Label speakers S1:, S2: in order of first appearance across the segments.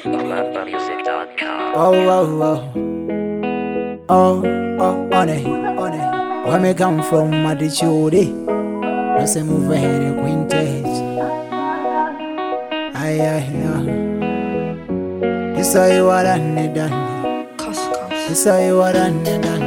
S1: AlphaMusic.com.
S2: On it. Where me come from, attitude. No say move ahead, quintet. Aye. This how you are done. This how you are done.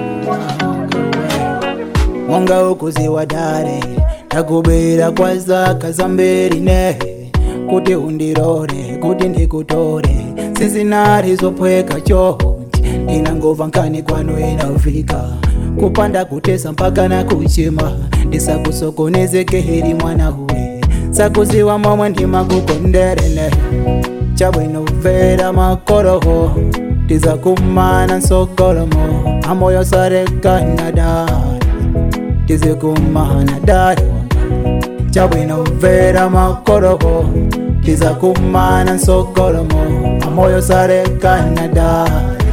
S2: Mwanga ukuziwa dare nakubera kwaza kazamberi ne kuti undirore kuti ndikutore sizinari zopweka chonje ndinangova nkani kwano inafika kupanda kutesa mpaka na kuchima ndisakusokonezeke heri mwana uwe sakuziwa momwe ndimakukonderene chabwino vera makoroho tizakumana nsokolomo amoyo sarekanada tizakumana dari chabwino vera makoroho tizakumana nsokolomo amoyo sarekanada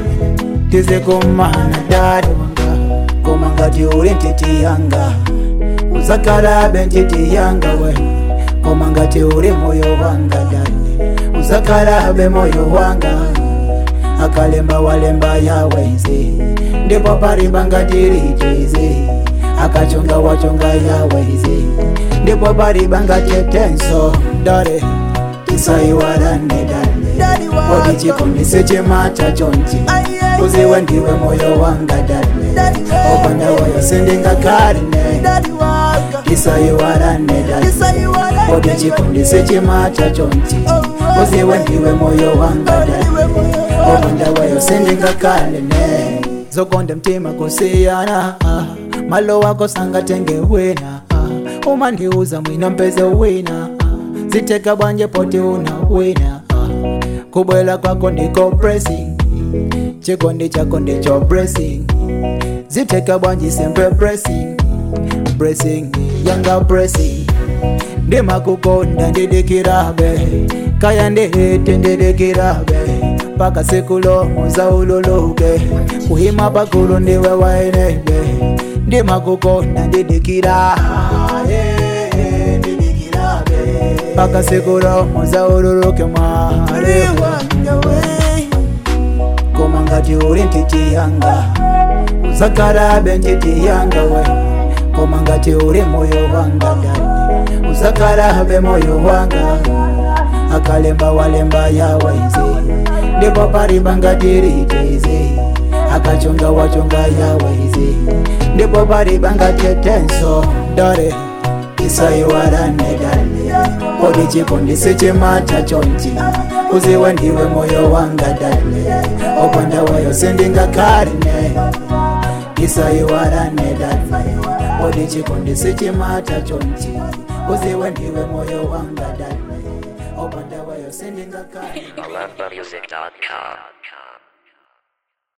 S2: tizakumana dari komangati uri ntiti yanga uzakalabe ntiti yanga we komangati uri moyo wanga dari uzakalabe moyo wanga akalemba walemba yaweze ndipo pariba ngatiritize akachonga wachonga yaweze ndipo pariba ngatetenso dare tisaiwarane dale odi chikomise chemata chonchi uziwe ndiwe moyo wanga dale opanda woyo sendingakarine tisaiwarane dale odi chikomise chemata chonchi uziwe ndiwe moyo wanga dale opanda woyo sendingakarine zokonde mtima kusiyana malo wako sangatenge wina umandiuza mwina mpeze wina ziteka bwanje poti una wina kubwela kwako ndiko pressing chikondi chako ndicho pressing ziteka bwanje sempre pressing yanga pressing ndimakukonda ndidikirabe kaya ndihete ndidikirabe paka sikulomo za ululuke kuhima pakulu ndiwe waenebe ndimakukonda ndidikirabe paka sikulomo za ululuke mwarewa komangati uri ntiti yanga uzakarabe ntiti yanga we komangati uri moyo wanga dani uzakarabe moyo wanga akalemba walemba yawaize ndipo pariba ngatiritize akachonga wachonga yawaize ndipo pariba ngatetenso dare isaiwarane dale odi chikondise chemata chonchi uziwe ndiwe moyo wanga dale opanda woyo sendingakarine isaiwarane dale odi chikondise chemata chonchi uziwe ndiwe moyo wanga dale opanda woyo sendingakarine
S1: AlphaMusic.com.